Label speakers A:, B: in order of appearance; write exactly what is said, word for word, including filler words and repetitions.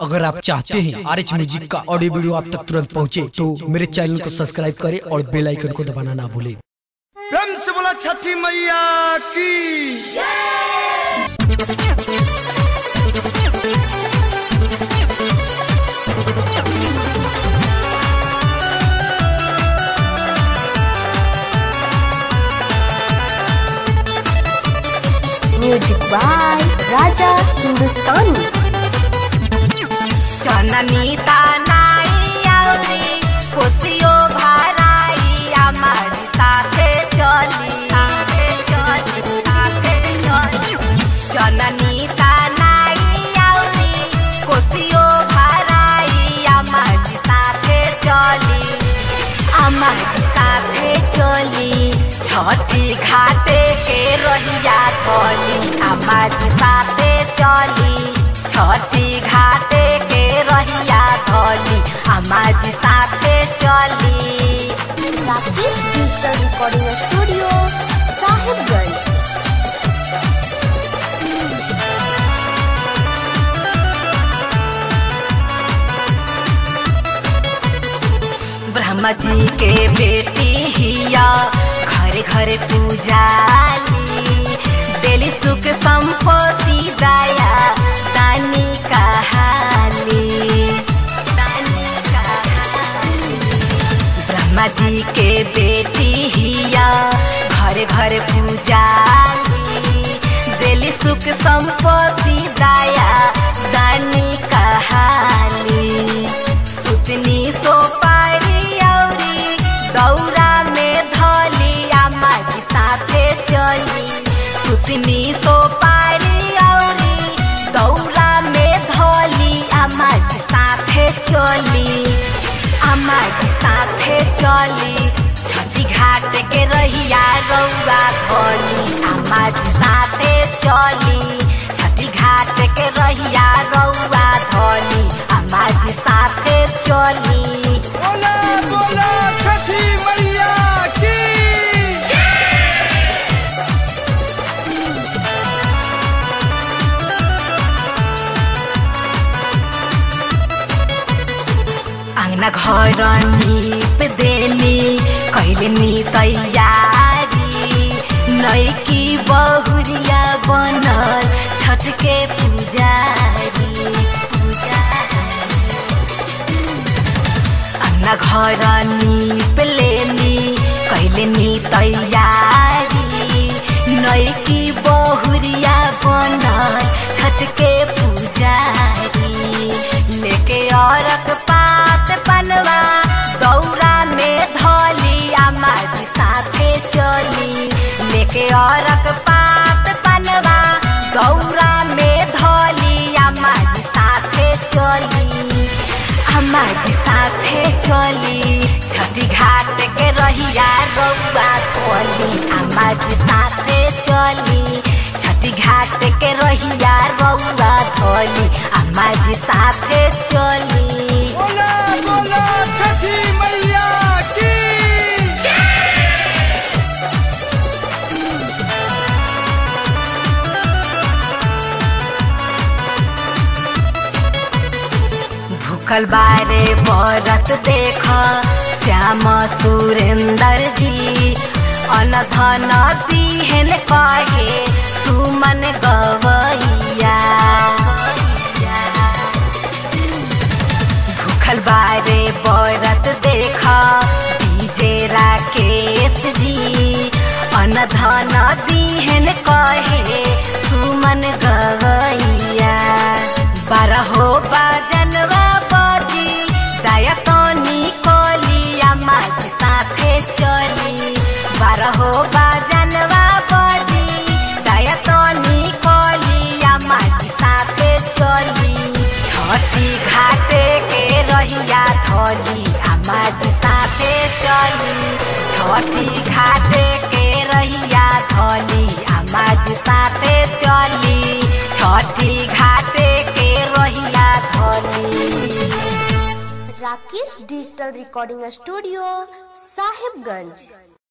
A: अगर आप चाहते हैं आर एच म्यूजिक का ऑडियो वीडियो आप तक तुरंत पहुंचे तो मेरे चैनल को सब्सक्राइब करें और बेल आइकन को दबाना ना भूलें।
B: प्रेम से बोला छठी मैया की
C: म्यूजिक बाय राजा हिंदुस्तानी।
D: जननी तानाई आउरी खुशियों भराई हमारी साथे चली साथे चली साथे चली। जननी तानाई आउरी खुशियों भराई हमारी साथे चली हमारी साथे चली। छठी घाटे के रहिया चली हमारी साथे चली। छठी घाटे के रहिया चली हमारी साथे चली।
C: Rakesh digital recording studio Sahibganj.
D: Brahma ji के बेटी हिया घर घर पूजाली दिली सुख संपत्ति दया दानी कहानी दानी कहानी। ब्रह्मा जी के बेटी हिया घर घर पूजाली दिली सुख संपत्ति दया दानी कहानी। सुतनी सोपारी औरी दौरा में धली हमारी साथे चली। सुतनी सोपारी औरी दौरा में धली हमारी साथे चली हमारी साथे चली। छठी घाट के रहिया रौआ धली हमारी साथे चली। छठी घाट के रहिया रौआ धली हमारी साथे चली।
B: बोला बोला छठी मैया की
D: अंगना घर नीप देनी कैलनी तैयारी नैकी बहुरिया बनल छठ के पुजारी पुजारी। अंगना घर नीप लेनी कैलनी तैयारी नैकी बहुरिया बनल छठ के पुजारी। लेके औरत पात बनवा दौरा में धली हमारी साथे चली। लेके औरत पात बनवा दौरा में धली हमारी साथे चली हमारी साथे चली। छठी घाट के रहिया रौआ धली हमारी साथे चली। छठी घाट के रहिया रौआ धली हमारी साथे चली।
B: बोला बोला छठी मैया की
D: भूखल बारे बरत देख श्याम सुरेंद्र जी अनधन दिहन कहे सुमन गवैया। भूखल बारे बरत देख डीजे राकेश जी अनधन दिहन कहे सुमन गवैया। बारहो बजनवा बजी दया तोनी कोली हमारी साथे चली। बारहो बजनवा बजी दया तोनी कोली हमारी साथे चली। छठी घाटे के रहिया धली हमारी साथे चली। छठी घाटे के रहिया धली हमारी साथे चली। छठी घाटे के रहिया धली।
C: Rakesh digital recording studio Sahibganj.